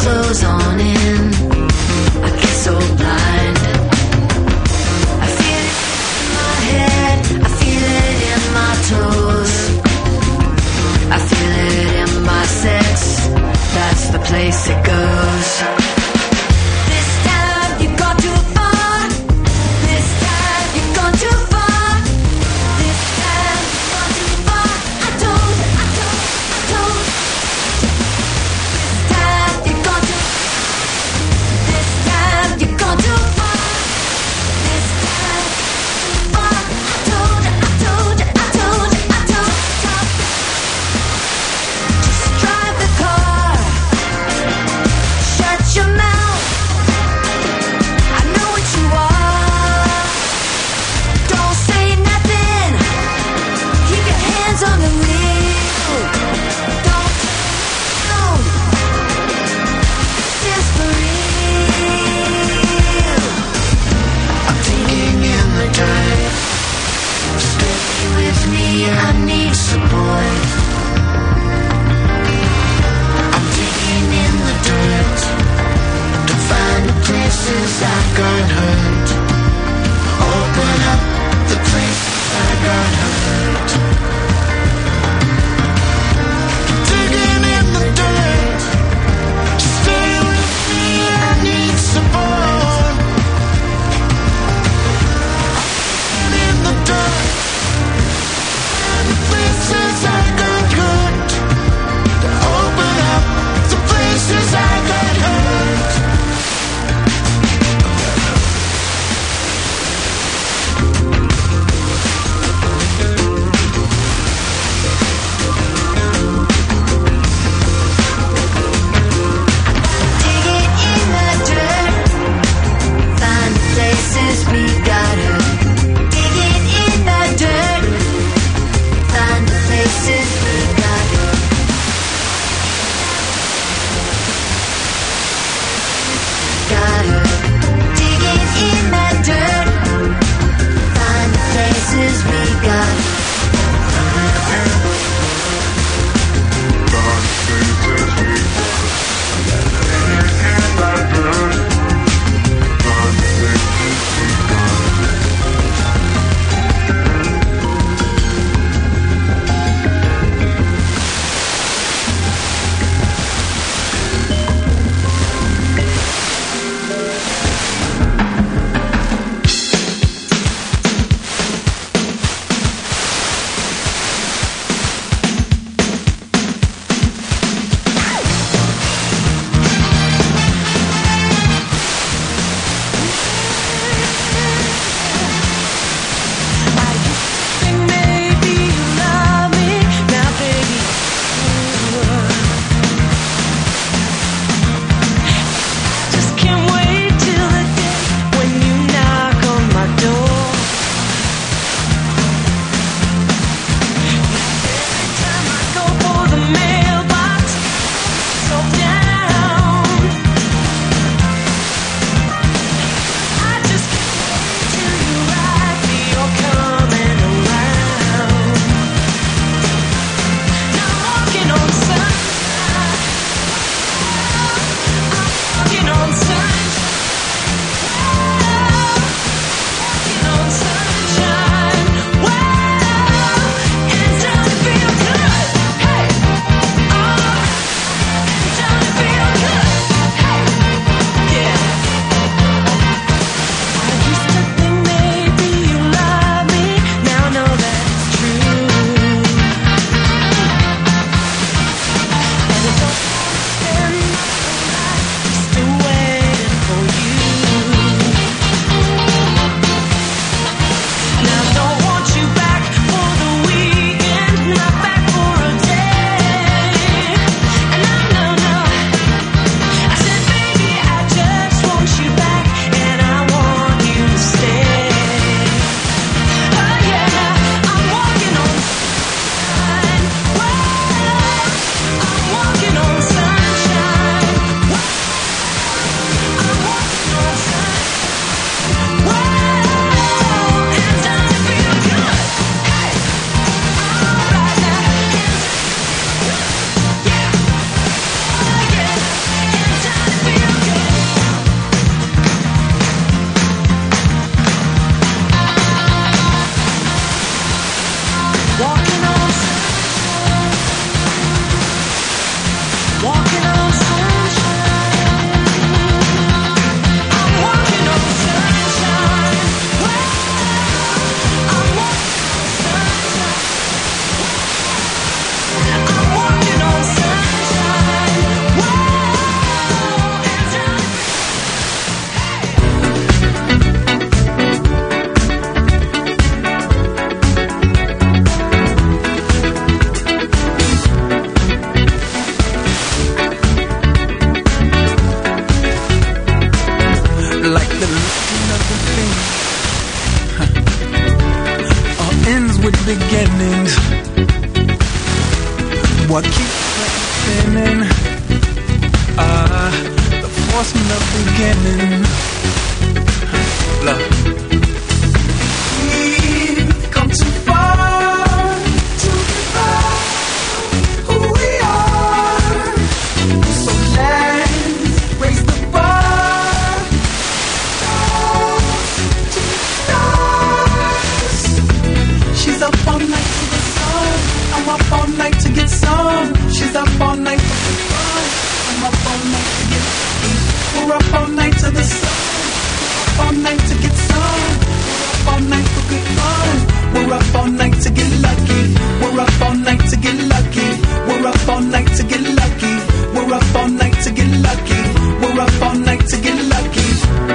close on in. I get so blind. I feel it in my head, I feel it in my toes, I feel it in my sex. That's the place it goes. This time you've gone too far. This time you've gone too far. This time you've gone too far. I don't. This time you've gone too far. beginnings. What keeps spinning? The force from the beginning. Look. We've come too far to give up who we are. So let's raise the bar. To the stars. She's up all night to the sun. I'm up all night to get some. She's up all night for the fun. I'm up all night to get lucky. We're up all night to the sun. We're up all night to get some. We're up all night for good fun. We're up all night to get lucky. We're up all night to get lucky. We're up all night to get lucky. We're up all night to get lucky. We're up all night to get lucky.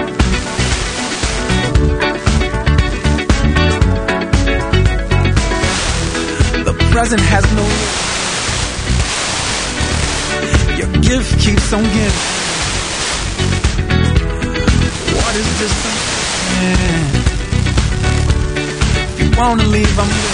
The present has no limit. Your gift keeps on giving. What is this? If you wanna leave, I'm leaving.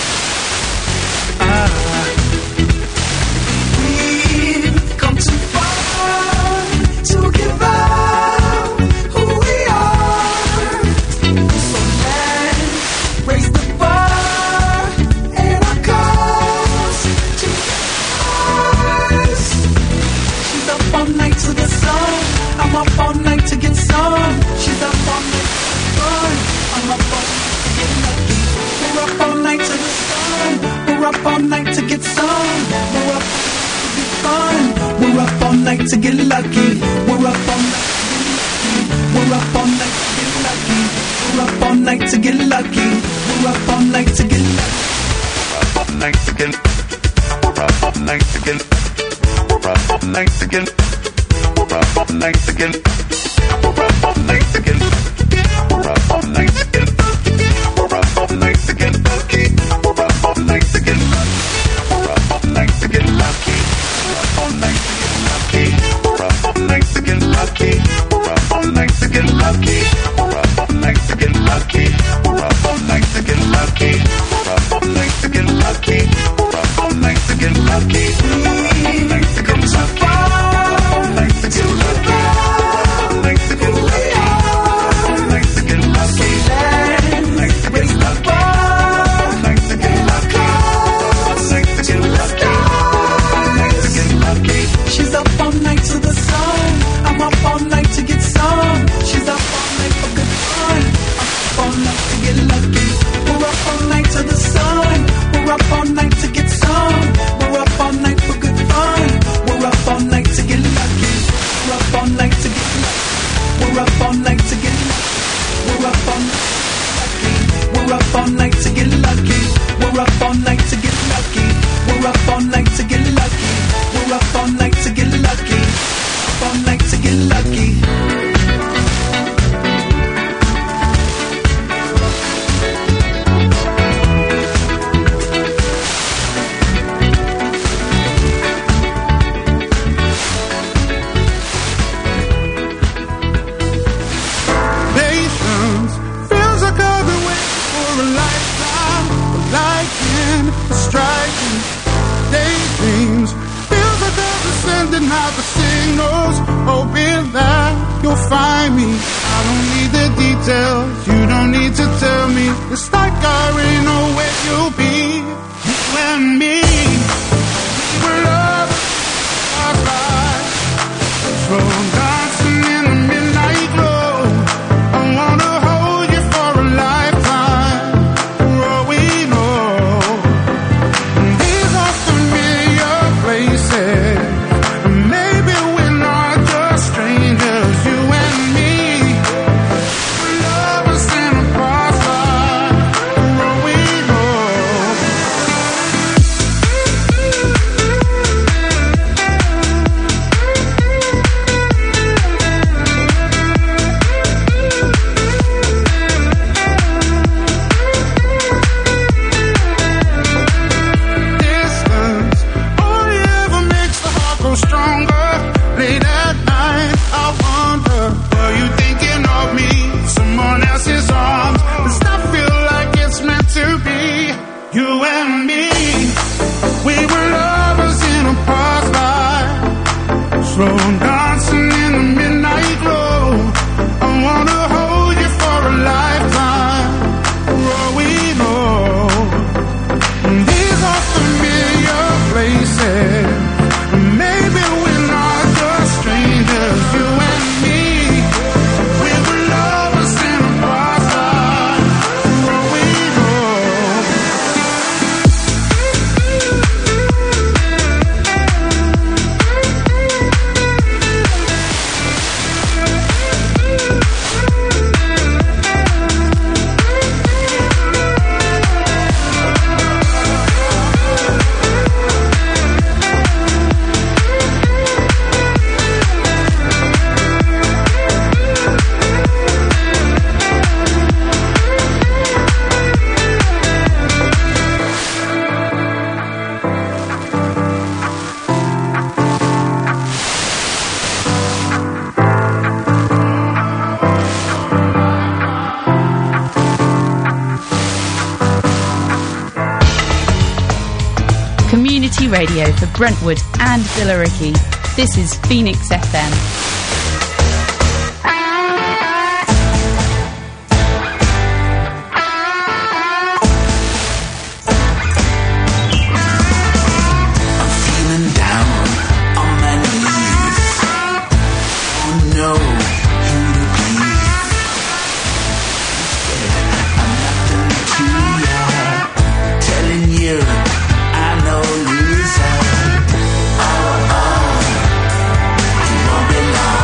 We've come too far to give up who we are. So let's raise the bar and our cause to us. She's up all night to the sun. I'm up all night to get some. She's up all night to the sun. I'm up all night to get lucky. We're up all night to the sun. We're up all night to get some. We're up all night to get fun. We're up all night to get lucky. We're up all night to get lucky. We're up all night to get lucky. We're up all night to get lucky. We're up all night to get lucky. We're up all night to get. We're up all night to get. We're up all night to get. We're up all night to get. We're up all night to get. We're up all night to get lucky. We're up all night to get lucky. We're up all night to get lucky. We're up all night to get lucky. We're up all night to get lucky. We're up all night to get lucky. We're up all night to get lucky. We're up all night to get lucky. We're up all night to get lucky. We're up all night to get lucky. We've come so far to give up. To get lucky. To get lucky. Raise the bar. To get lucky. To get lucky. She's up all night to the sun. I'm up all night to get some. She's up all night for good fun. I'm up all night to get lucky. We're up all night to the sun. We're up all night to get some. We're up all night for good fun. We're up all night to get lucky. We're up all night to get lucky. We're up all night to get lucky. We're up all night to get lucky. We're up all night to get lucky. We're up all night to get lucky. We're up all night to get lucky. Up all night to get lucky. Patience feels like I've been waiting for a lifetime. Lightning striking, daydreams feels like I've been sending out the signals, hoping that you'll find me. I don't need the details, you don't need to tell me. It's like I already know where you'll be. You and me, we're lovers, our lives, slow dancing in the midnight glow. I wanna hold you for a lifetime, for all we know. These are familiar places, and maybe we're not just strangers. You and me, we're lovers in a past life, for all we know. slow, dancing in the midnight glow. I wanna hold you for a lifetime, growing old. These are familiar places. Maybe we're not just strangers, you and me. We were lovers in a past, growing old. Community radio for Brentwood and Billericay. This is Phoenix FM. Belong.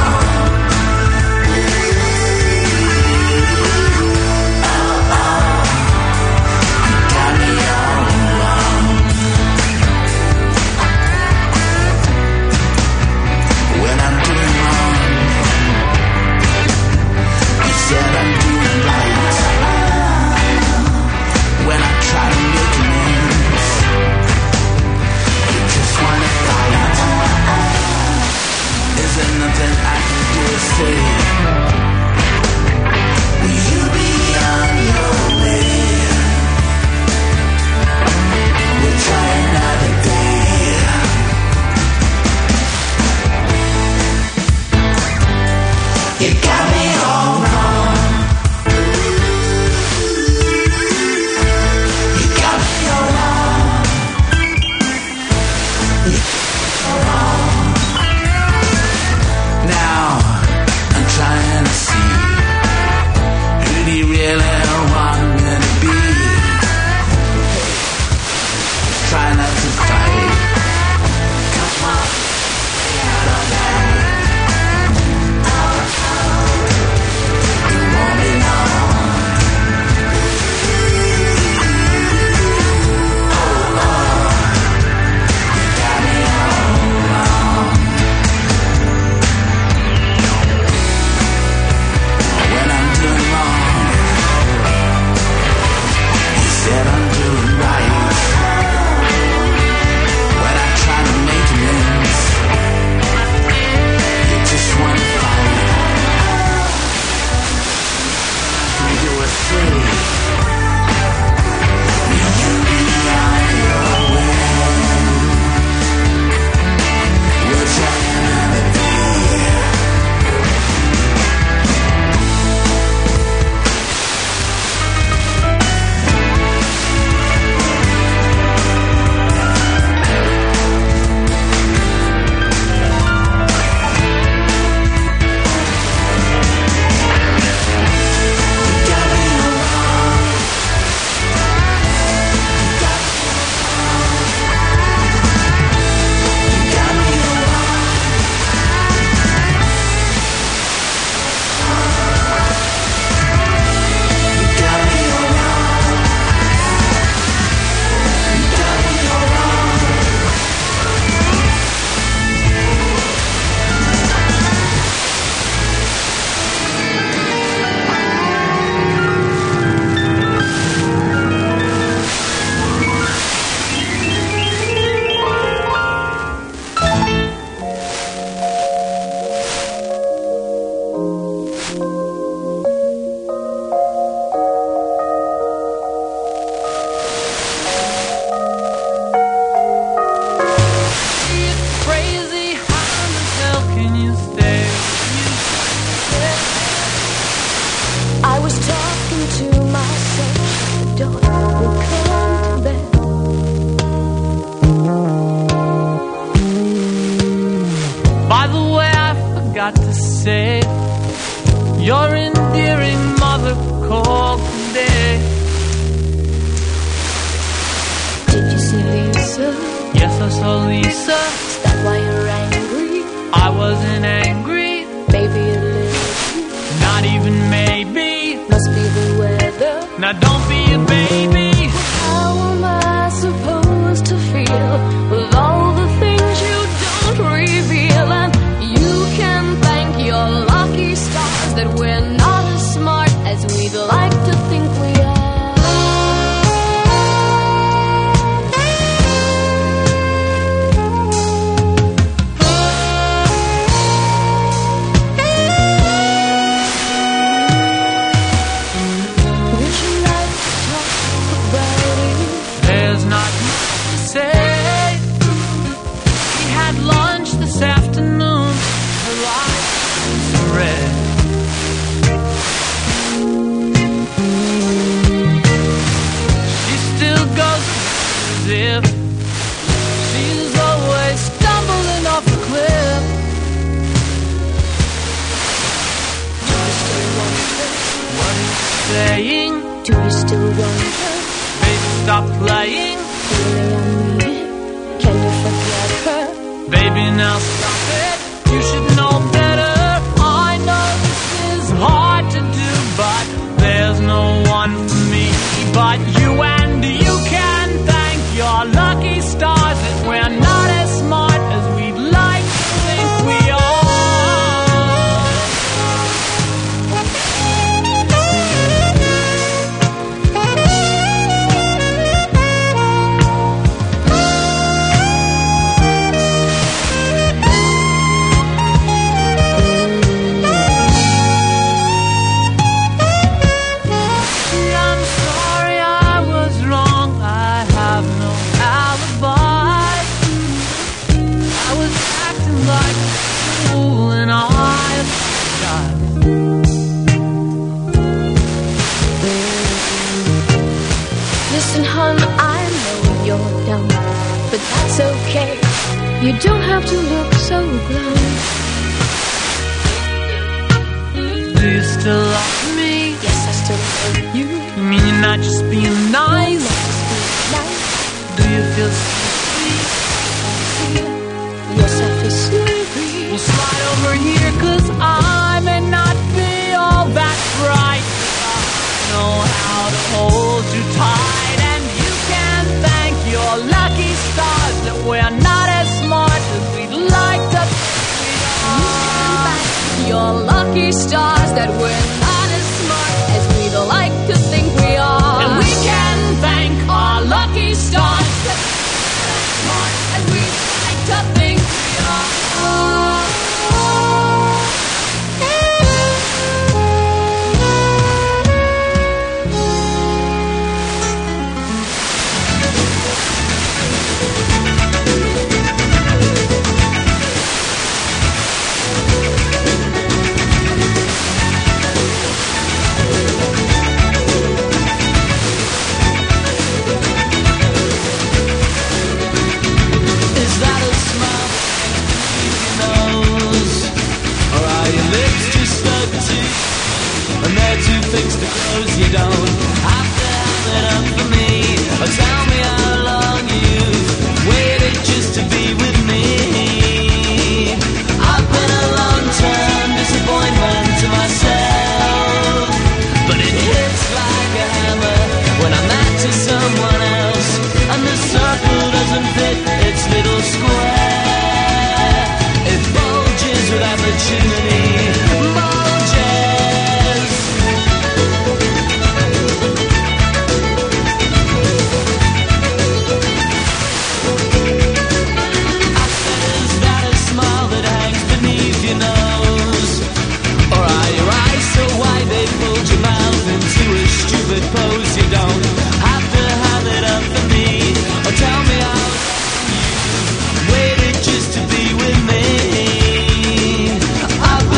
the way, I forgot to say, your endearing mother called today. Did you see Lisa? Yes, I saw Lisa. Is that why you're angry? I wasn't angry. Maybe a little. Not even maybe. Must be the weather. Now don't be a baby. How am I supposed to feel with all the things you don't reveal? And you can thank your lucky stars that we're not as smart as we'd like to think we are. Do you still want her? Baby, stop playing. Really, I mean it. Can you forget her? Baby, now stop it. You should know better. I know this is hard to do, but there's no one for me but you, and you can thank your lucky stars that we're not as smart as we'd like to think we are. Listen, hon, I know you're dumb, but that's okay. You don't have to look so glum. Do you still love me? Yes, I still love you. You mean you're not just being nice? Nice. Do you feel sleepy? Yes, I feel sleepy. Well, slide over here, 'cause I may not be all that bright. I know how to hold you tight, and you can thank your lucky stars that we're not as smart as we'd like to think we are. You can thank your lucky stars that we're not as smart as we'd like to think we are. And we can thank our lucky stars that we're not as smart as we'd like to think we are. Fixed to close, you don't have to have it up for me. Or tell me how long you've waited just to be with me. I've been a long-term disappointment to myself, but it hits like a hammer when I'm out to someone else, and the circle doesn't fit its little square. It bulges with opportunity. Pose, you don't have to have it up for me, or tell me how you waited just to be with me. I've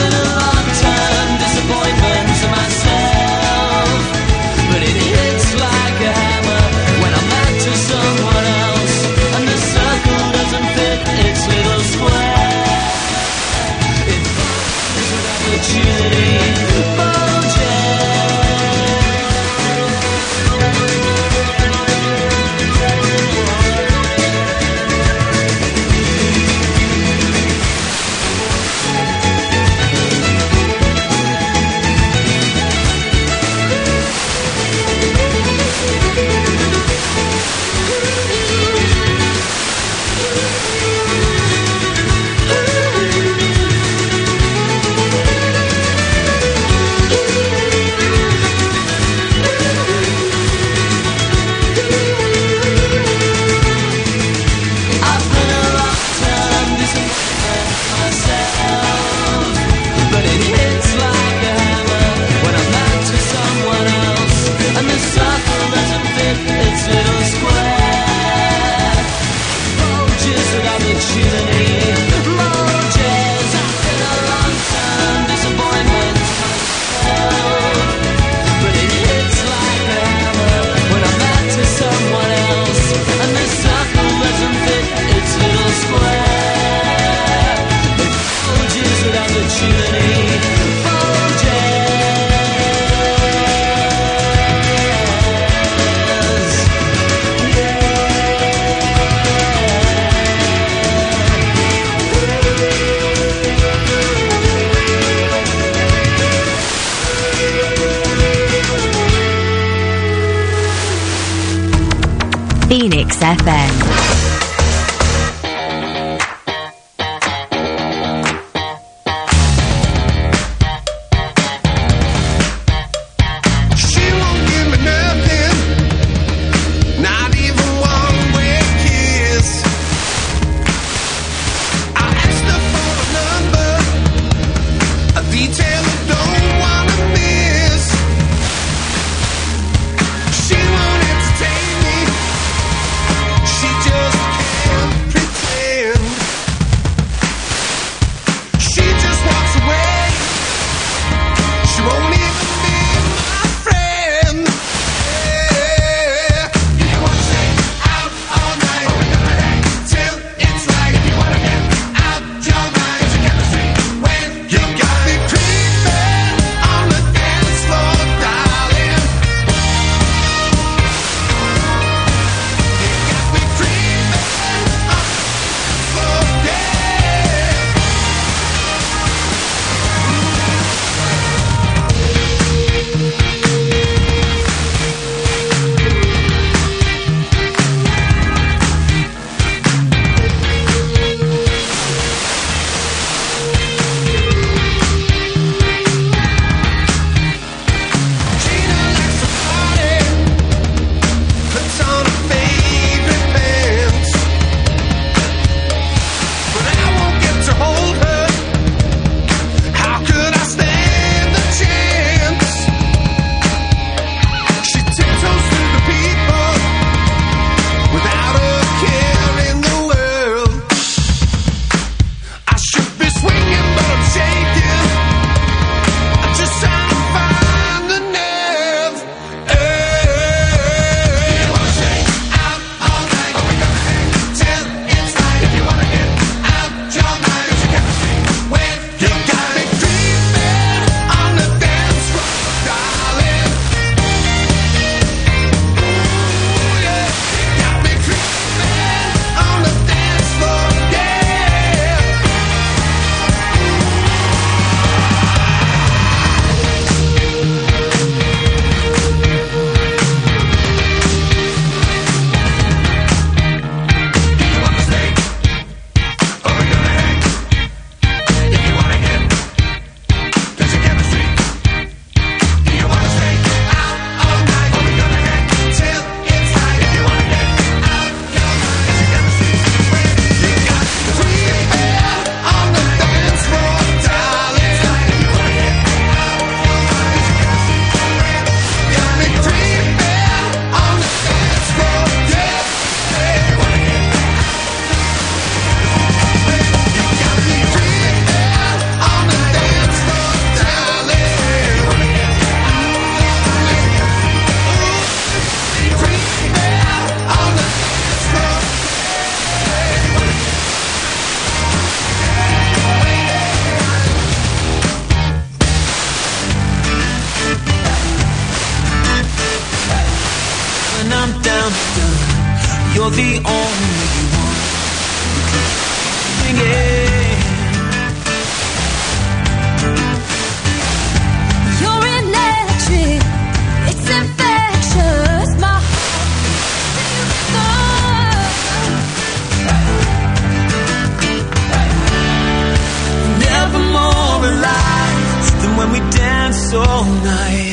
Phoenix FM. You're the only one. You're electric, it's infectious. My heart never more alive than when we dance all night.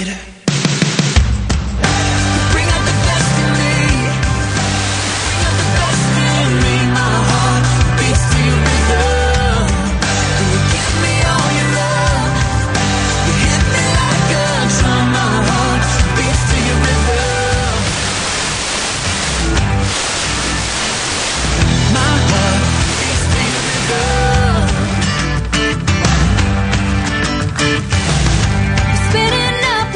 spinning up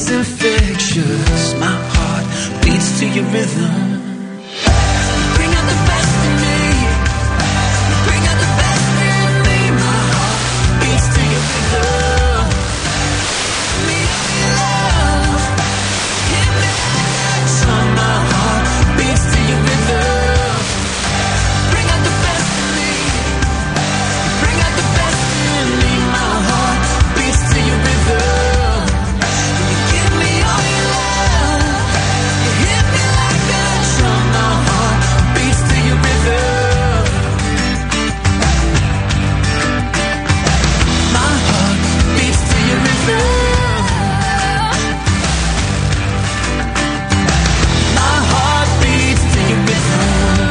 is infectious. My heart beats to your rhythm. Bring out the best in me. Bring out the best in me. My heart beats to your rhythm. Me your love. Hit me like a drum. My heart beats to your rhythm. Bring out the best in me. Bring out the best in me. My heart beats to your rhythm. You give me all your love. You hit me like a drum. My heart beats to your rhythm. My heart beats to your rhythm. My heart beats to your rhythm.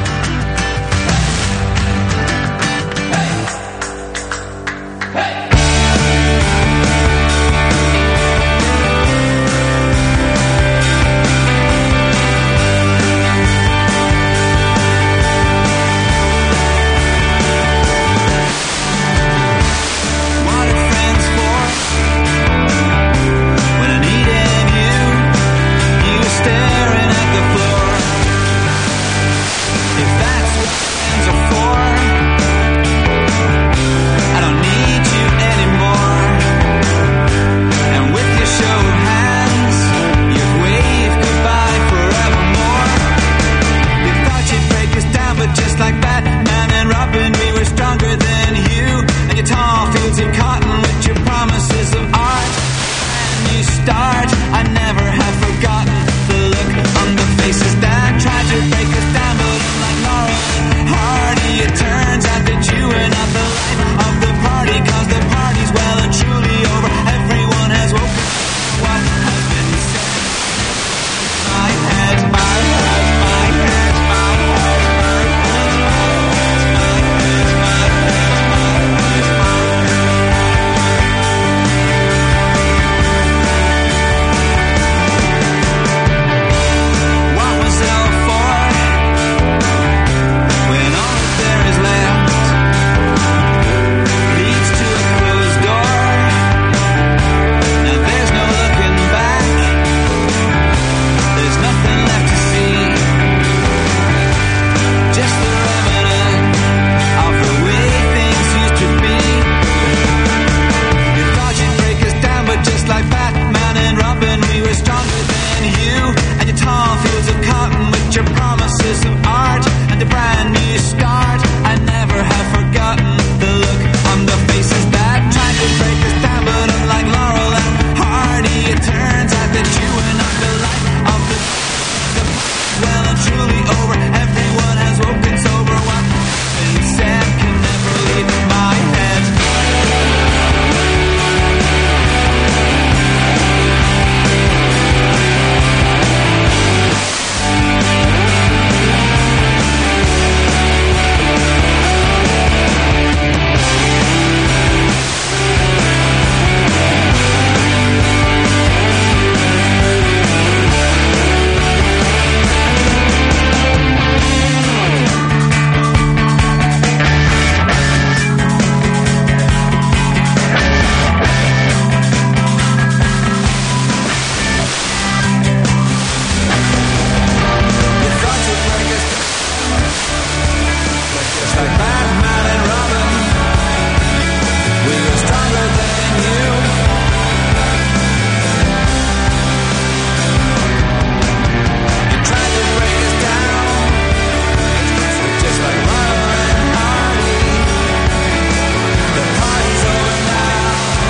What are friends for? When I needed you, you were staring at the floor. If that's what friends are for, I don't need you anymore. And with your show hands, you've waved goodbye forevermore. You thought you'd break us down, but just like Batman and Robin, we were stronger than you. And your tall fields of cotton with your promises of art. And you start, I never have forgotten the look on the faces that tried to break us down. But like Laurel and Hardy, it turns out that you are not the life of the party. Cause the party's well and truly over. Everyone has woken up. What has been said? My head, my head, my head, my head, my head, my head, my head, my head. What was hell for? When all there is left leads to a closed door. Now there's no looking back. There's nothing left to see. Just the remnant of the way things used to be. You thought you'd break us down, but just like Batman and Robin, we were stronger than you. And your tall fields of cotton with your promises of art and a brand new start. I never have forgotten the look on the faces that tried to break us down. But unlike Laurel and Hardy, it turns out that you were not the life of the well and truly over. Everyone has woken sober. What been said can never leave my head. You thought you'd break us down, but just like Batman and Robin, we were stronger than you. You tried to break us down, just like Laurel and Hardy. The party's over now.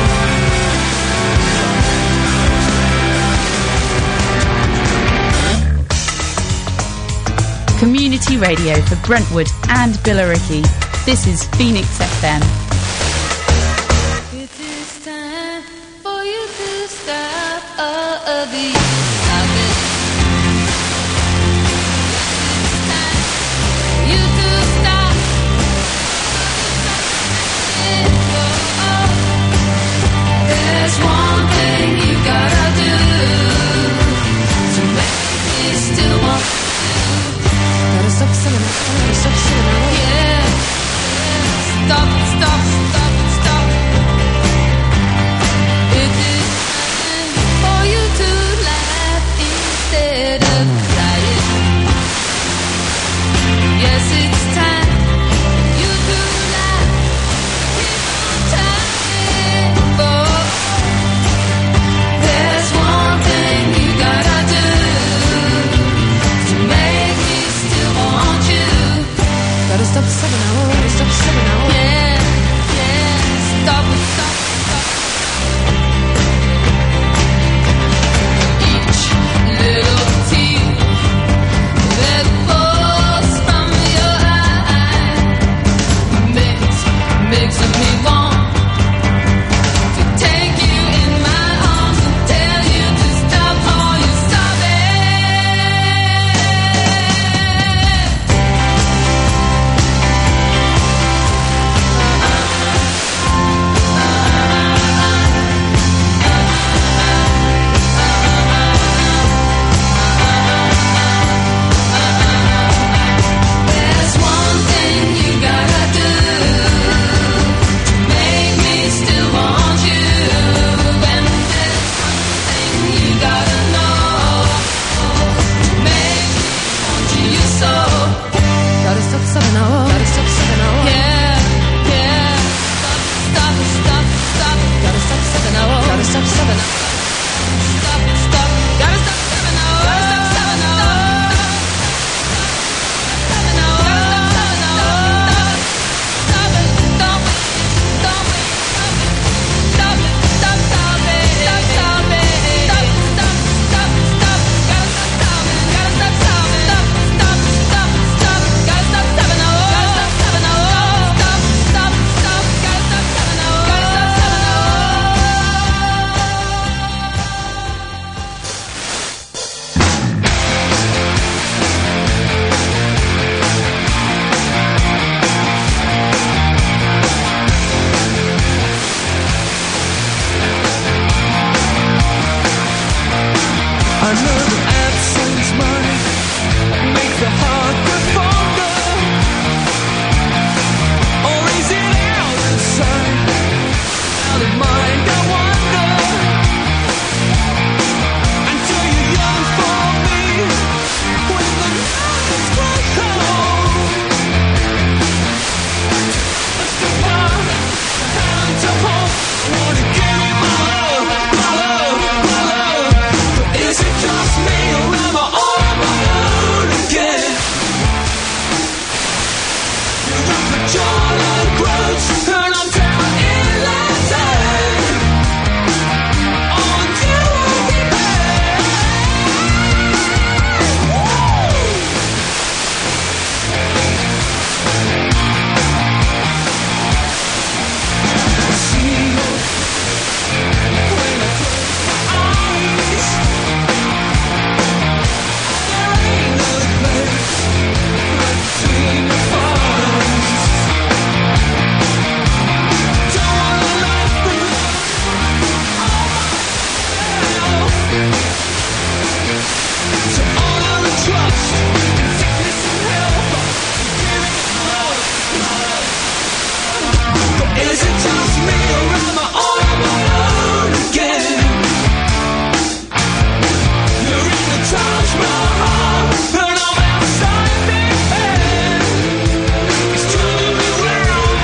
Community radio for Brentwood and Billericay. This is Phoenix FM. It is time for you to stop all of the you to stop. There's one thing you gotta do to make me still want to. Gotta stop singing, yeah. Stop, stop, stop, stop. It is time for you gotta know. Make me want you so. Gotta stop, stop now. Gotta stop, stop now. Yeah, yeah. Stop, stop, stop. Gotta stop, stop now. Gotta stop, stop now. Stop, stop. Gotta stop, stop now. Gotta stop, stop now. Stop now. Stop now. Stop it. Don't wait. Don't wait. Stop it. Stop, stop it. Stop, stop it. Stop, stop, stop, stop. Gotta stop, stop it. Gotta stop, stop it. Stop, stop, stop, stop. Gotta stop, stop now. Gotta stop, stop now. Stop, stop, stop. Gotta stop, stop now. Gotta stop, stop now. I know that absence might make the heart go fonder. Or is it out of sight, out of mind? I wonder. Until you're young for me, when the night is quite cold. Let's go on, hand to hold. Wanna give you my love, my love, my love. Is it just me or am I all on my own again? You're up for John and Groats, and I'm down in Latin. On you will be there. I see you when I close my eyes. There ain't no place between the fires. Don't wanna live the love all myself. So honor and trust, in sickness and health, give it love, love. But is it just me or am I all on my own again? You're in the Taj Mahal, and I'm outside Big Ben. It's turning me round.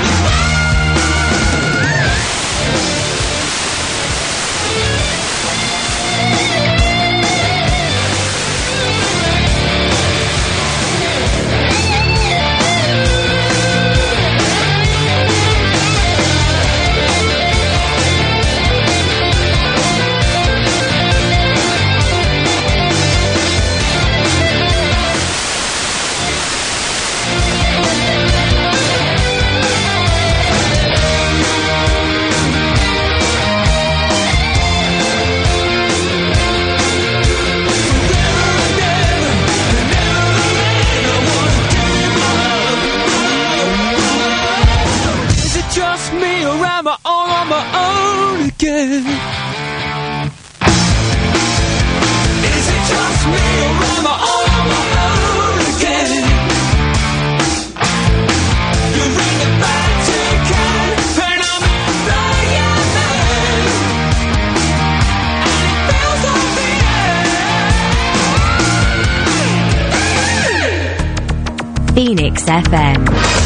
Is it just me or am I all on my own again? Is it just me or am I all on my own again? You're in the Vatican and I'm in Diana, and it feels like the end. Phoenix FM.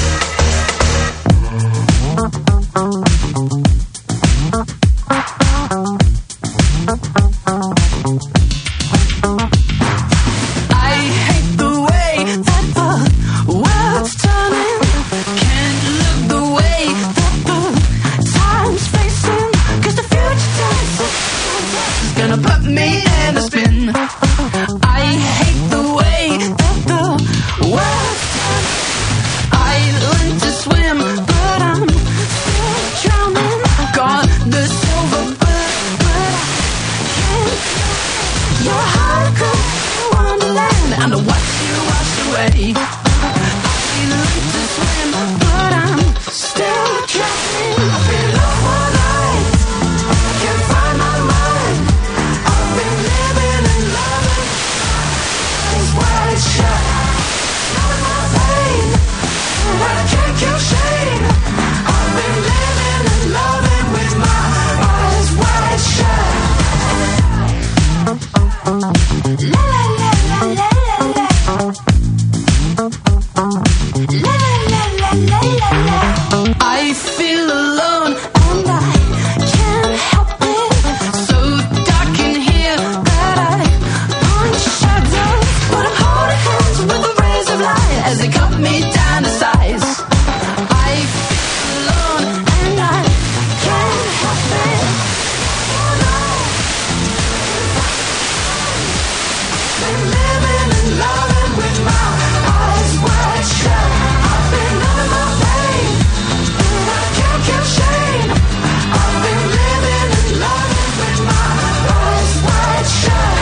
I hate the way that the world's turning. Can't look the way that the time's facing. 'Cause the future tells is gonna put me in a spin. I hate the way that the world's turning. I learned to swim, but I'm still drowning. Got the silver bullet, but I can't. Your heart goes to Wonderland, and I watch you wash away. I learned to swim, but I'm still drowning. I've been up all night, I can't find my mind. I've been living and loving, eyes wide shut, knowing my pain, but I can't kill shame. I've been living and loving with my eyes wide shut. I feel alone and I can't help it. So dark in here that I punch shadows, but I'm holding hands with the rays of light as they cut me down to size. I feel alone and I can't help it. Oh no. Been living and loving with my eyes wide shut. I've been loving my pain. I can't kill shame. I've been living and loving with my eyes wide shut.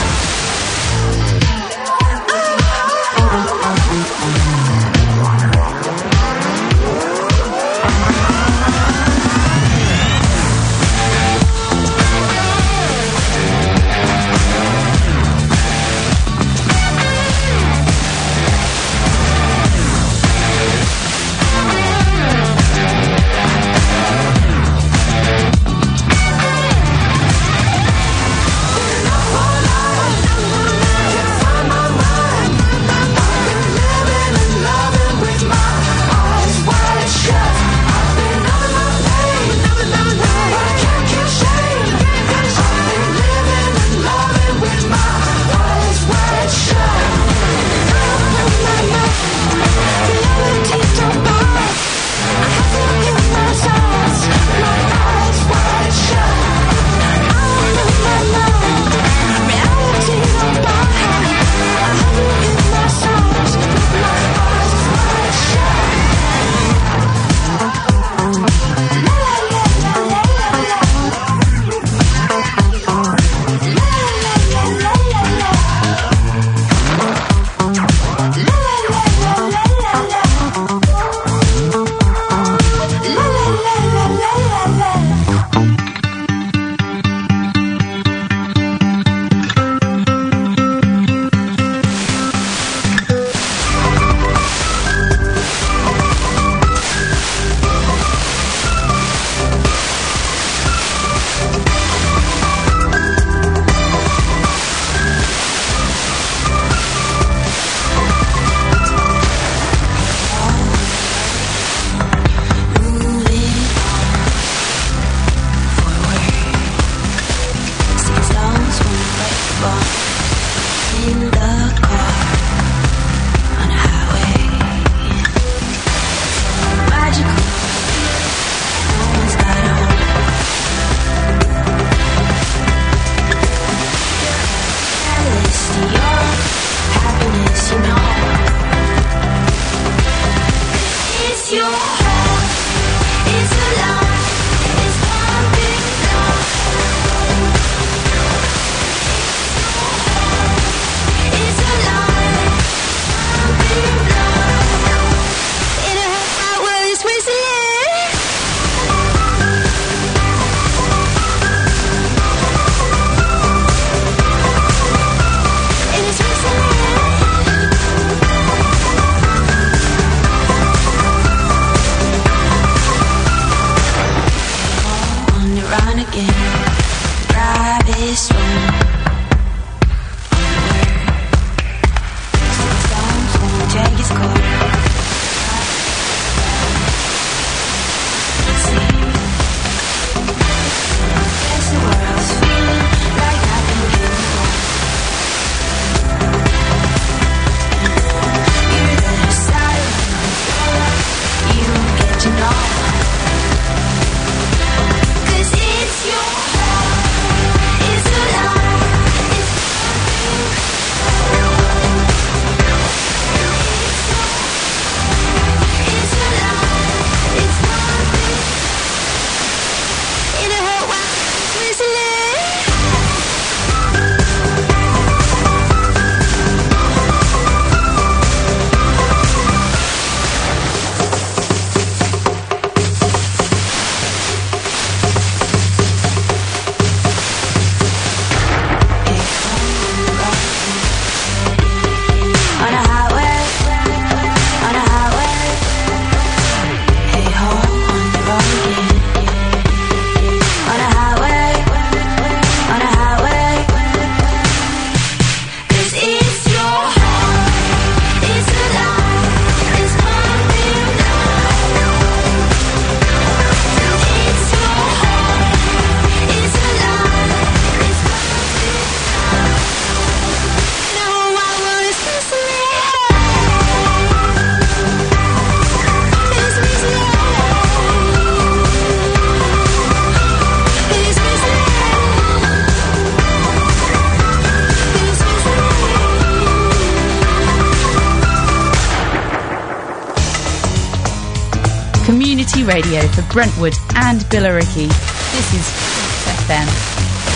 Community radio for Brentwood and Billericay. This is FM.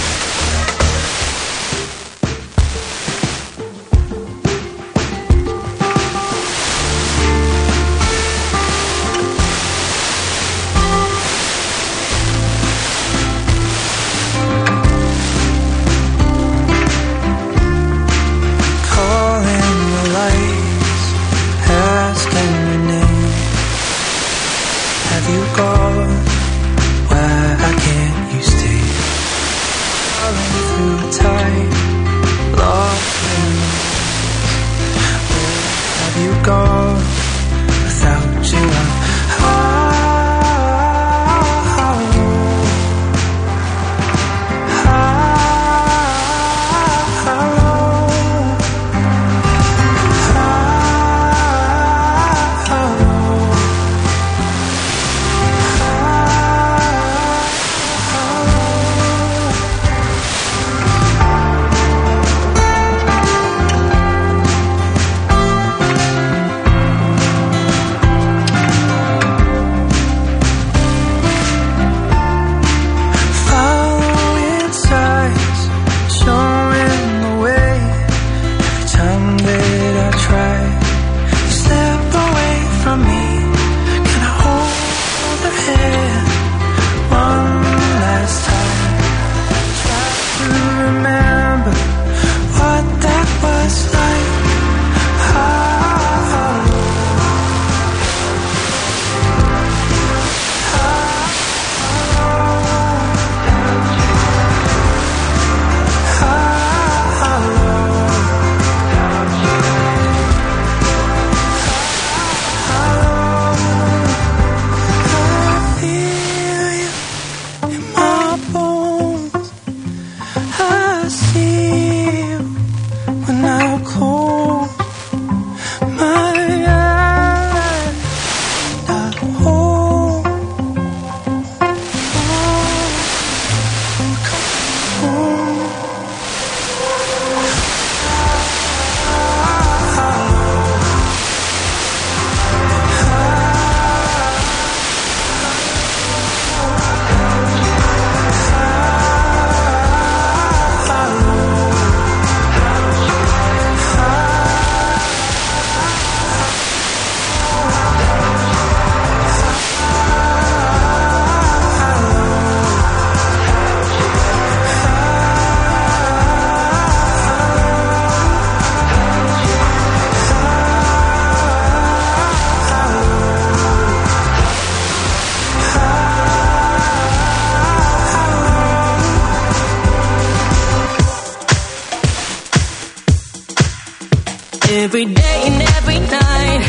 Every day and every night,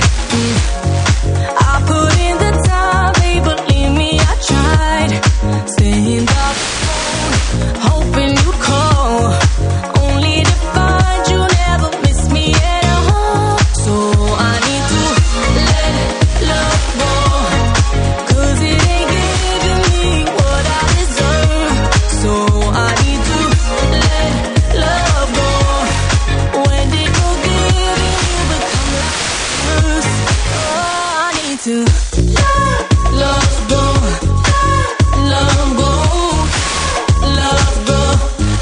I put in the time, babe, believe me, I tried. Staying up the phone, hoping you call, only to find you never miss me at all. So I need to let love go, 'cause it ain't giving me what I deserve. So I need to let love go. When did forgiving you become like first? Oh, I need to let love go, love go, love go,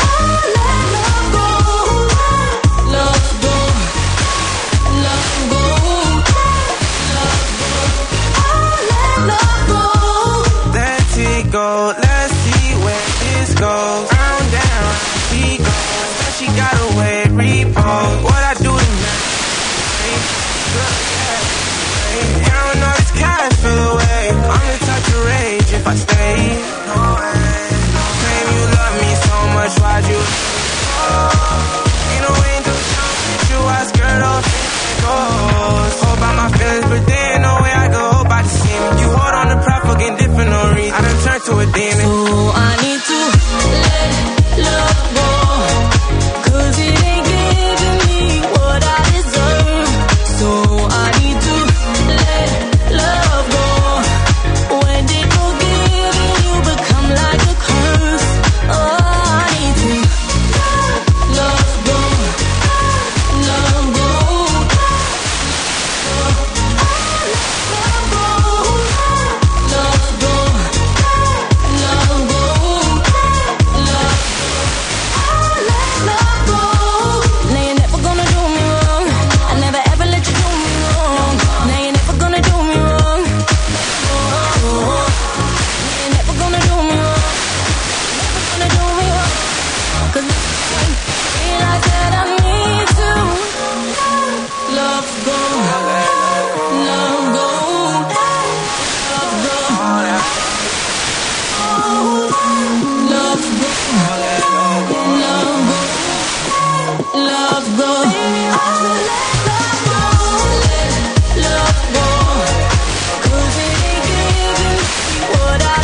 love go. Baby, I should let love go. Let love go. 'Cause it ain't giving what I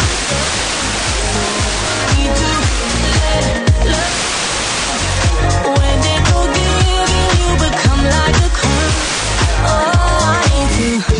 need to let love. When it don't give you become like a curse. Oh, I need to.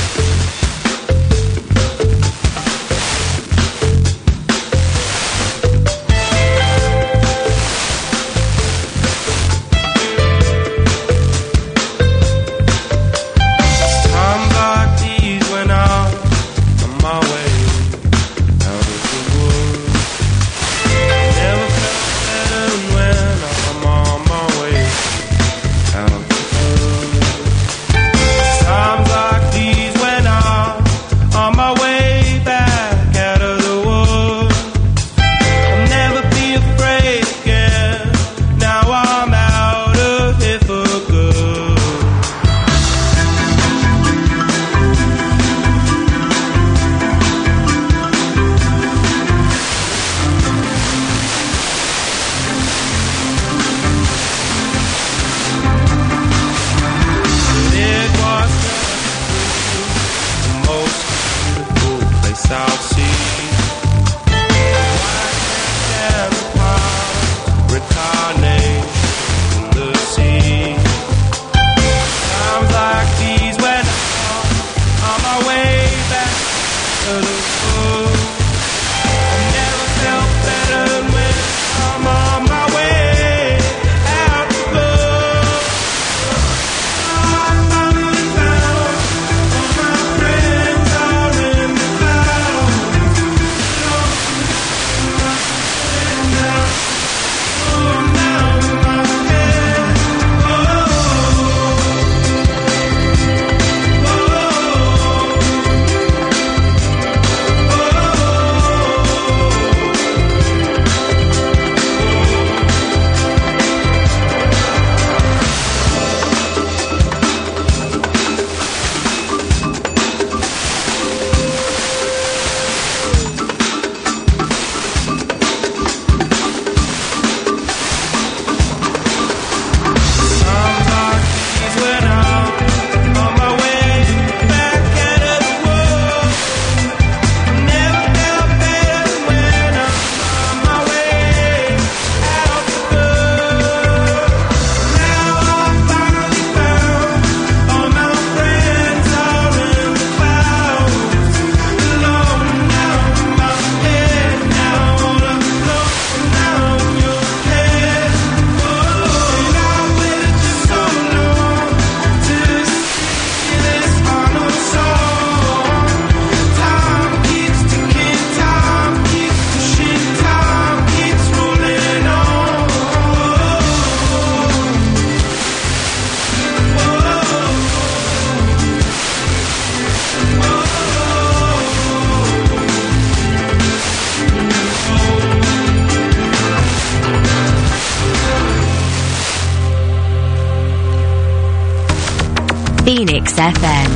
Phoenix FM.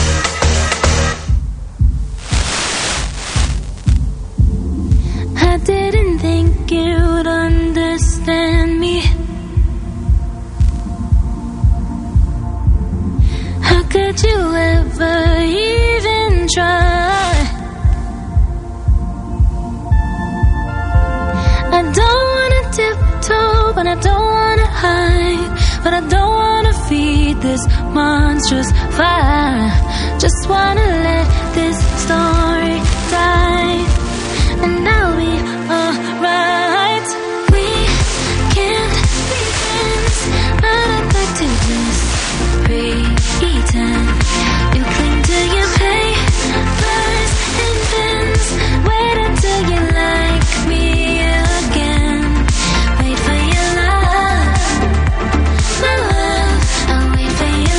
I didn't think you'd understand me. How could you ever even try? I don't wanna tiptoe, but I don't wanna hide, but I don't wanna feed this monstrous fire. Just wanna let this story die, and I'll be alright. We can't be friends, but I'd like to just pretend. You cling to your papers and pens. Wait until you like me again. Wait for your love, my love. I'll wait for your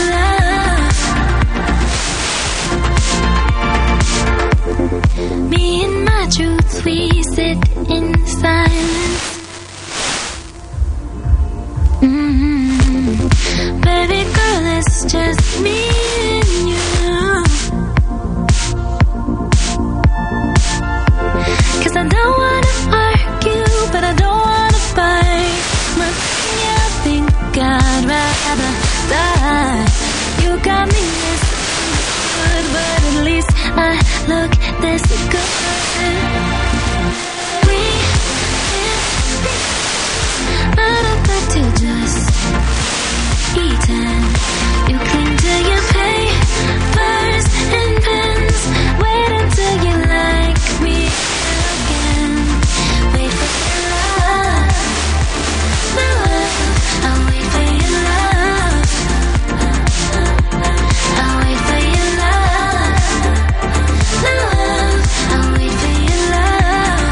love. Me and my truth, we sit in silence. Baby girl, it's just me and you. 'Cause I don't wanna argue, but I don't wanna fight. But yeah, I think I rather die. You got me this good, but at least I look this good. We can't be, but I'd like to just pretend. You cling to your papers and pens. Wait until you like me again. Wait for your love, my love. I'll wait for your love. I'll wait for your love, my love. I'll wait for your love.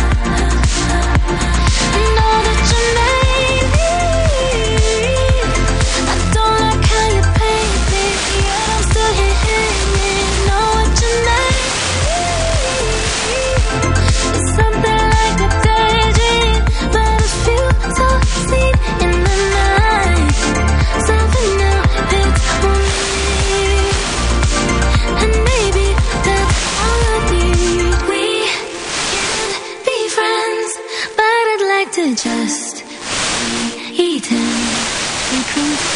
Know that you made me. I don't like how you paint me, yet I'm still here hanging. Know what you made me. It's something like a daydream, but a few so seen in the night. Something new, it's on me, and maybe that's all I need. We can't be friends, but I'd like to just pretend. We can